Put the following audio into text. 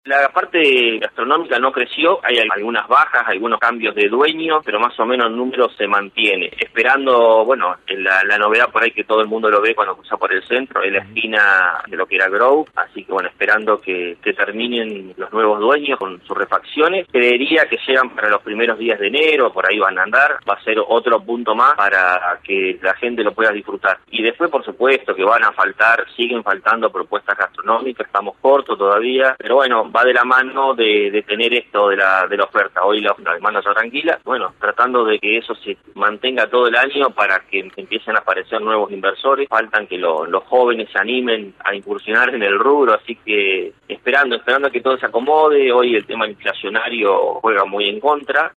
La parte gastronómica no creció, hay algunas bajas, algunos cambios de dueño, pero más o menos el número se mantiene. Esperando, bueno, la novedad por ahí que todo el mundo lo ve cuando cruza por el centro, es la esquina de lo que era Grove, así que bueno, esperando que terminen los nuevos dueños con sus refacciones. Creería que llegan para los primeros días de enero, por ahí van a andar, va a ser otro punto más para que la gente lo pueda disfrutar. Y después, por supuesto, que van a faltar, siguen faltando propuestas gastronómicas, estamos cortos todavía, pero bueno, va de la mano de tener esto de la oferta. Hoy la demanda está tranquila, bueno, tratando de que eso se mantenga todo el año para que empiecen a aparecer nuevos inversores. Faltan que los jóvenes se animen a incursionar en el rubro, así que esperando a que todo se acomode. Hoy el tema inflacionario juega muy en contra.